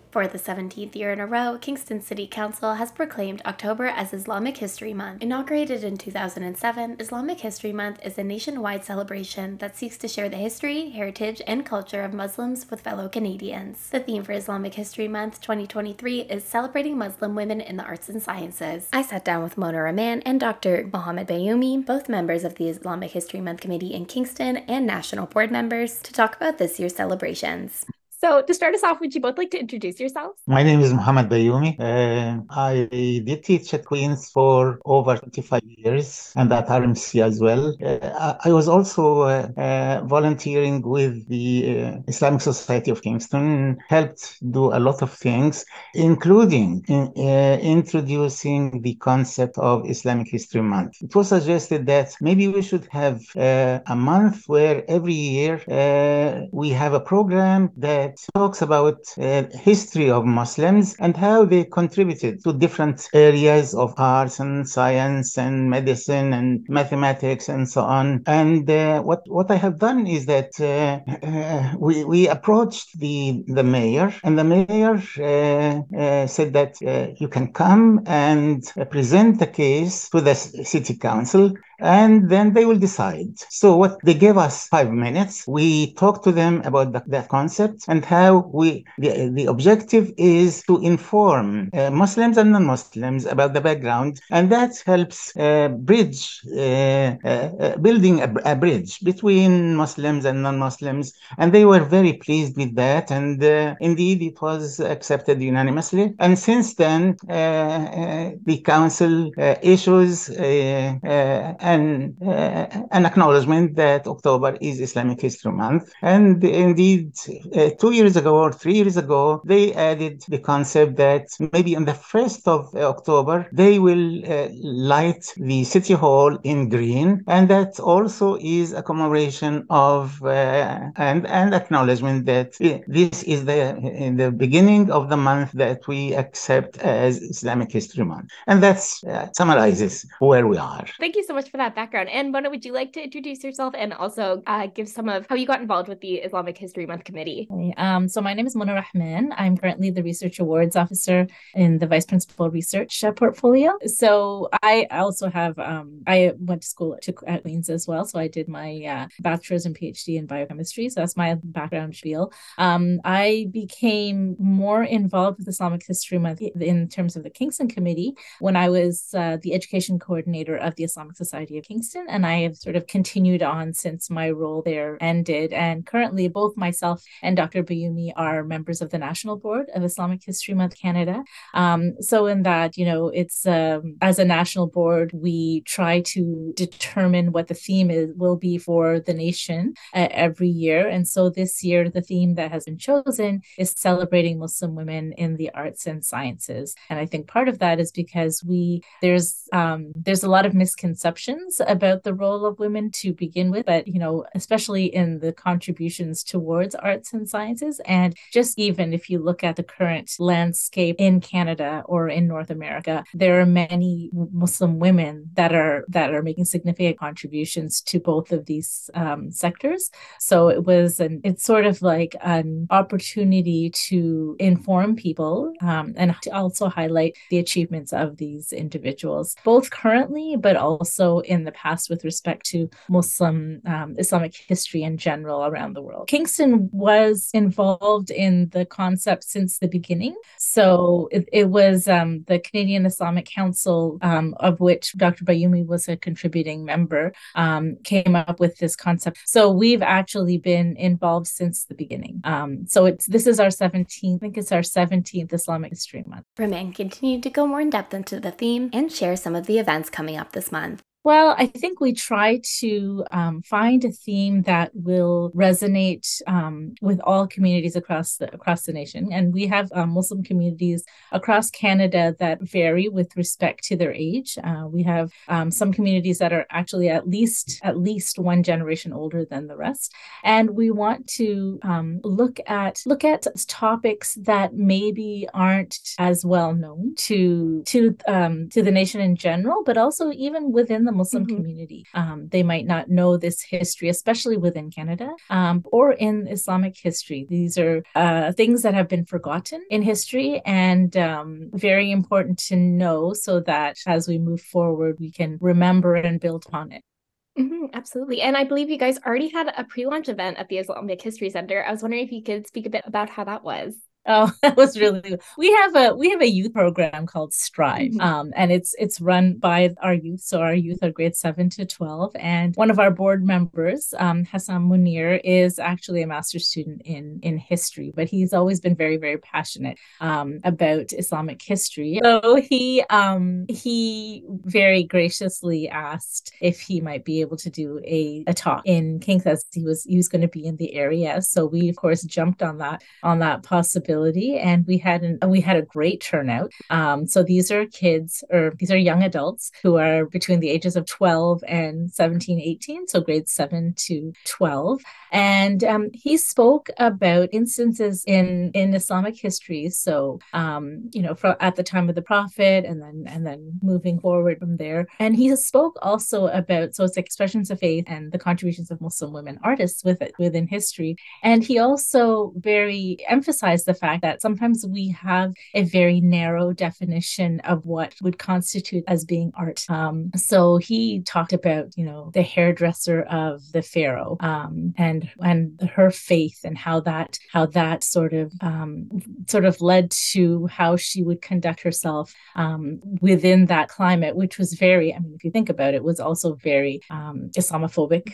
For the 17th year in a row, Kingston City Council has proclaimed October as Islamic History Month. Inaugurated in 2007, Islamic History Month is a nationwide celebration that seeks to share the history, heritage, and culture of Muslims with fellow Canadians. The theme for Islamic History Month 2023 is celebrating Muslim women in the arts and sciences. I sat down with Mona Rahman and Dr. Mohammed Bayoumi, both members of the Islamic History Month Committee in Kingston and national board members, to talk about this year's celebrations. So to start us off, would you both like to introduce yourselves? My name is Mohammed Bayoumi. I did teach at Queen's for over 25 years and at RMC as well. I was also volunteering with the Islamic Society of Kingston, helped do a lot of things, including introducing the concept of Islamic History Month. It was suggested that maybe we should have a month where every year we have a program that talks about history of Muslims and how they contributed to different areas of arts and science and medicine and mathematics and so on. And what I have done is that we approached the mayor, and the mayor said that you can come and present the case to the city council, and then they will decide. So what they gave us 5 minutes. We talked to them about that concept and how the objective is to inform Muslims and non-Muslims about the background, and that helps building a bridge between Muslims and non-Muslims, and they were very pleased with that, and indeed it was accepted unanimously. And since then, the council issues an acknowledgement that October is Islamic History Month, and indeed 2 years ago or 3 years ago, they added the concept that maybe on the 1st of October, they will light the city hall in green. And that also is a commemoration of and acknowledgement that this is the beginning of the month that we accept as Islamic History Month. And that summarizes where we are. Thank you so much for that background. And Mona, would you like to introduce yourself and also give some of how you got involved with the Islamic History Month Committee? So my name is Mona Rahman. I'm currently the Research Awards Officer in the Vice Principal Research portfolio. So I also have, I went to school at Queen's as well. So I did my bachelor's and PhD in biochemistry. So that's my background spiel. I became more involved with Islamic History Month in terms of the Kingston Committee when I was the education coordinator of the Islamic Society of Kingston. And I have sort of continued on since my role there ended. And currently both myself and Dr. Bayoumi are members of the National Board of Islamic History Month Canada. So in that, it's as a national board, we try to determine what the theme will be for the nation every year. And so this year, the theme that has been chosen is celebrating Muslim women in the arts and sciences. And I think part of that is because there's a lot of misconceptions about the role of women to begin with, but especially in the contributions towards arts and sciences. And just even if you look at the current landscape in Canada or in North America, there are many Muslim women that are making significant contributions to both of these sectors. So it's sort of like an opportunity to inform people and to also highlight the achievements of these individuals, both currently, but also in the past with respect to Muslim Islamic history in general around the world. Kingston was involved in the concept since the beginning. So it was the Canadian Islamic Council, of which Dr. Bayoumi was a contributing member, came up with this concept. So we've actually been involved since the beginning. So this is our 17th, I think it's our 17th Islamic History Month. Rahman continued to go more in depth into the theme and share some of the events coming up this month. Well, I think we try to find a theme that will resonate with all communities across the nation. And we have Muslim communities across Canada that vary with respect to their age. We have some communities that are actually at least one generation older than the rest. And we want to look at topics that maybe aren't as well known to the nation in general, but also even within the Muslim community. They might not know this history, especially within Canada, or in Islamic history. These are things that have been forgotten in history, and very important to know so that as we move forward, we can remember and build on it. Absolutely. And I believe you guys already had a pre-launch event at the Islamic History Center. I was wondering if you could speak a bit about how that was. Oh, that was really good. We have a youth program called Strive, and it's run by our youth. So our youth are grades 7 to 12, and one of our board members, Hassan Munir, is actually a master's student in history, but he's always been very, very passionate about Islamic history. So he very graciously asked if he might be able to do a talk in Kings, as he was going to be in the area. So we of course jumped on that possibility. And we had a great turnout. So these are kids, or these are young adults who are between the ages of 12 and 17, 18, so grades 7 to 12. And he spoke about instances in Islamic history. So at the time of the Prophet, and then moving forward from there. And he spoke also about, so it's expressions of faith and the contributions of Muslim women artists within history. And he also very emphasized the fact that sometimes we have a very narrow definition of what would constitute as being art. So he talked about, the hairdresser of the pharaoh, and her faith, and how that sort of led to how she would conduct herself within that climate, which was very, if you think about it, was also very Islamophobic.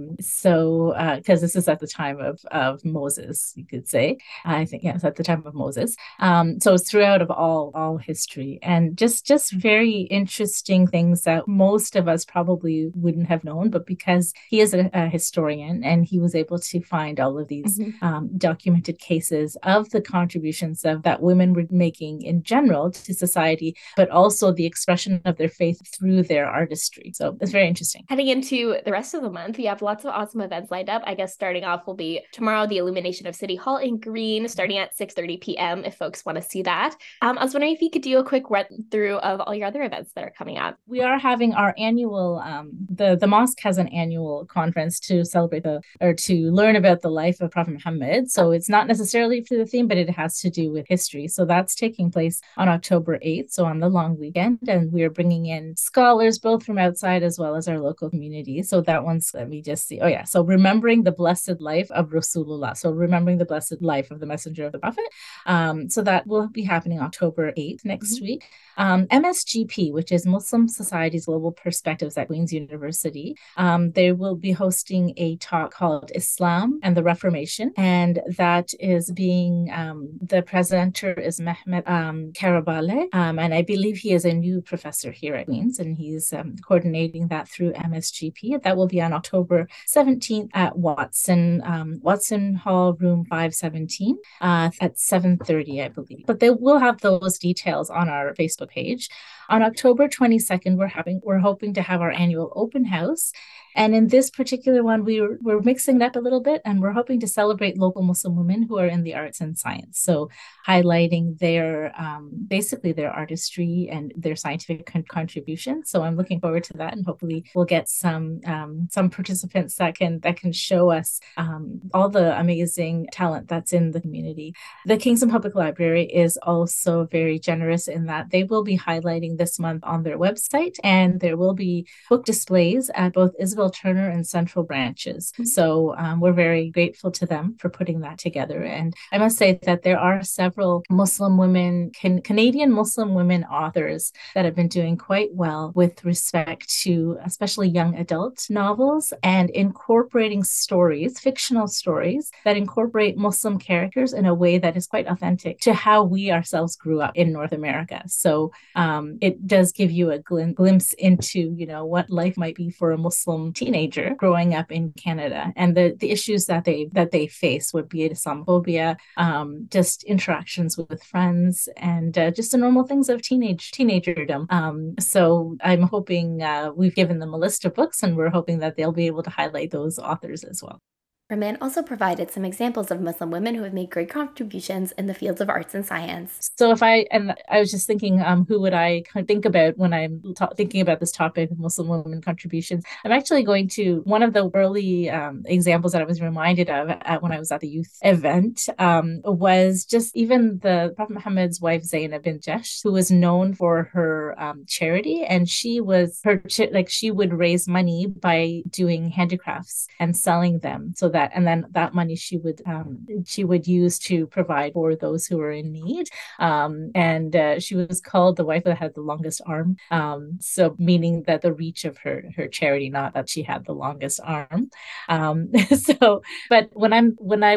So because this is at the time of Moses, you could say. I think, yes, at the time of Moses. So it's throughout of all history, and just very interesting things that most of us probably wouldn't have known, but because he is a historian and he was able to find all of these documented cases of the contributions that women were making in general to society, but also the expression of their faith through their artistry. So it's very interesting. Heading into the rest of the month, you have lots of awesome events lined up. I guess starting off will be tomorrow, the illumination of City Hall in green, starting at 6:30 p.m. if folks want to see that. I was wondering if you could do a quick run through of all your other events that are coming up. We are having our annual, the mosque has an annual conference to celebrate to learn about the life of Prophet Muhammad. So it's not necessarily for the theme, but it has to do with history. So that's taking place on October 8th, so on the long weekend. And we are bringing in scholars, both from outside as well as our local community. So that one's, let me just see. Oh yeah. So remembering the blessed life of Rasulullah. So remembering the blessed life of the messenger of the Prophet. So that will be happening October 8th next week. MSGP, which is Muslim Society's Global Perspectives at Queen's University, they will be hosting a talk called Islam and the Reformation, and that is being, the presenter is Mehmet Karabale, and I believe he is a new professor here at Queen's, and he's coordinating that through MSGP. That will be on October 17th at Watson Hall, room 517, at 7:30, I believe. But they will have those details on our Facebook page. On October 22nd, we're hoping to have our annual open house. And in this particular one, we're mixing it up a little bit, and we're hoping to celebrate local Muslim women who are in the arts and science. So highlighting their basically their artistry and their scientific contributions. So I'm looking forward to that, and hopefully we'll get some participants that can show us all the amazing talent that's in the community. The Kingston Public Library is also very generous in that they will be highlighting this month on their website, and there will be book displays at both Isabel Turner and Central branches. So we're very grateful to them for putting that together. And I must say that there are several Muslim women, Canadian Muslim women authors that have been doing quite well with respect to especially young adult novels and incorporating stories, fictional stories that incorporate Muslim characters in a way that is quite authentic to how we ourselves grew up in North America. So it does give you a glimpse into, what life might be for a Muslim teenager growing up in Canada, and the issues that they face, would be Islamophobia, just interactions with friends, and just the normal things of teenagerdom. So I'm hoping we've given them a list of books, and we're hoping that they'll be able to highlight those authors as well. Rahman also provided some examples of Muslim women who have made great contributions in the fields of arts and science. So I was just thinking, who would I think about when I'm thinking about this topic of Muslim women contributions? I'm actually going to one of the early examples that I was reminded of when I was at the youth event was just even the Prophet Muhammad's wife Zainab bin Jahsh, who was known for her charity, and she would raise money by doing handicrafts and selling them, and then that money she would use to provide for those who were in need. She was called the wife that had the longest arm. So meaning that the reach of her charity, not that she had the longest arm. But when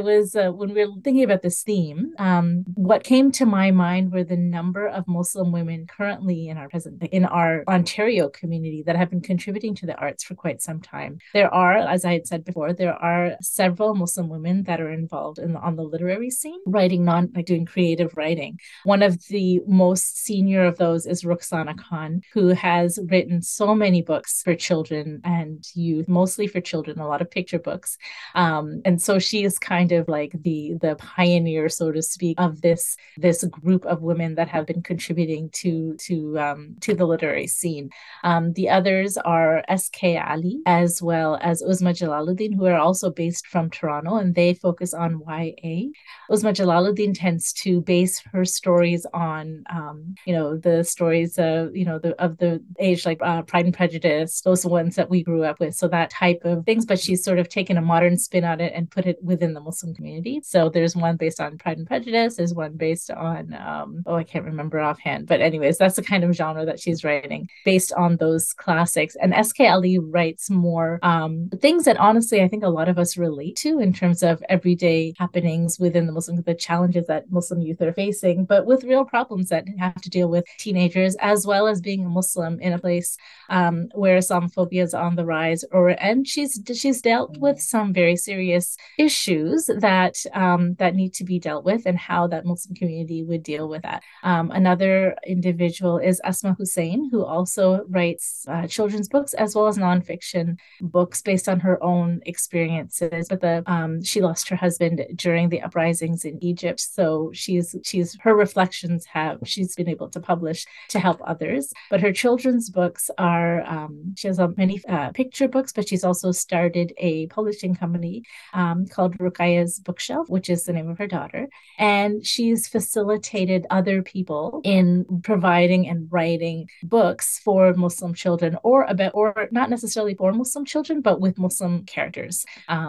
we were thinking about this theme, what came to my mind were the number of Muslim women currently in our Ontario community that have been contributing to the arts for quite some time. There are, as I had said before, several Muslim women that are involved on the literary scene, doing creative writing. One of the most senior of those is Rukhsana Khan, who has written so many books for children and youth, mostly for children, a lot of picture books. And so she is kind of like the pioneer, so to speak, of this group of women that have been contributing to the literary scene. The others are S.K. Ali, as well as Uzma Jalaluddin, who are also based from Toronto, and they focus on YA. Uzma Jalaluddin tends to base her stories on, the stories of the age, like Pride and Prejudice, those ones that we grew up with. So that type of things, but she's sort of taken a modern spin on it and put it within the Muslim community. So there's one based on Pride and Prejudice. There's one based on, I can't remember offhand. But anyways, that's the kind of genre that she's writing based on those classics. And S.K. Ali writes more things that honestly I think a lot of us relate to in terms of everyday happenings within the challenges that Muslim youth are facing, but with real problems that have to deal with teenagers, as well as being a Muslim in a place where Islamophobia is on the rise. And she's dealt with some very serious issues that need to be dealt with, and how that Muslim community would deal with that. Another individual is Asma Hussein, who also writes children's books as well as nonfiction books based on her own experiences. But she lost her husband during the uprisings in Egypt, so her reflections she's been able to publish to help others. But her children's books are she has many picture books, but she's also started a publishing company called Ruqayya's Bookshelf, which is the name of her daughter, and she's facilitated other people in providing and writing books for Muslim children, or not necessarily for Muslim children, but with Muslim characters.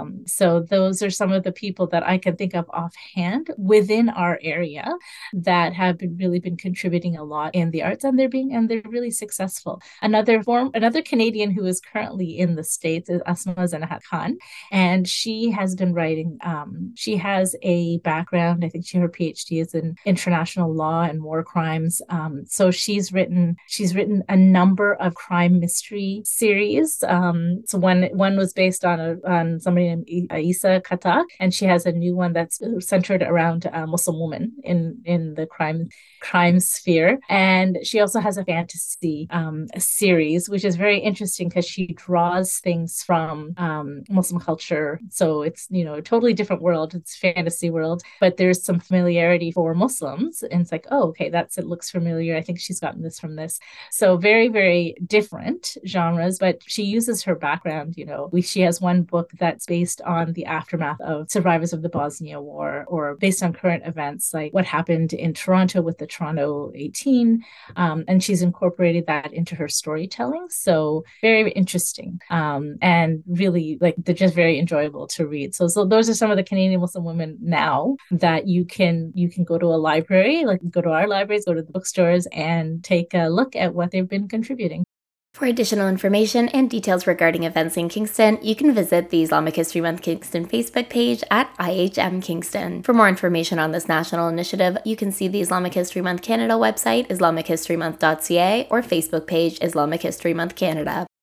So those are some of the people that I can think of offhand within our area that have really been contributing a lot in the arts, and they're really successful. Another Canadian who is currently in the States is Asma Zanahat Khan, and she has been writing. She has a background, I think her PhD is in international law and war crimes. So she's written a number of crime mystery series. So one was based on somebody named Isa Khatak, and she has a new one that's centered around a Muslim woman in the crime sphere. And she also has a fantasy series, which is very interesting because she draws things from Muslim culture. So it's a totally different world. It's fantasy world, but there's some familiarity for Muslims, and it's like, oh, okay, it looks familiar. I think she's gotten this from this. So very, very different genres, but she uses her background. She has one book that's based on the aftermath of survivors of the Bosnia War, or based on current events like what happened in Toronto with the Toronto 18, and she's incorporated that into her storytelling. So very interesting, and really, they're just very enjoyable to read. So those are some of the Canadian Muslim women now that you can go to a library, go to our libraries, go to the bookstores, and take a look at what they've been contributing. For additional information and details regarding events in Kingston, you can visit the Islamic History Month Kingston Facebook page at IHM Kingston. For more information on this national initiative, you can see the Islamic History Month Canada website, islamichistorymonth.ca, or Facebook page, Islamic History Month Canada.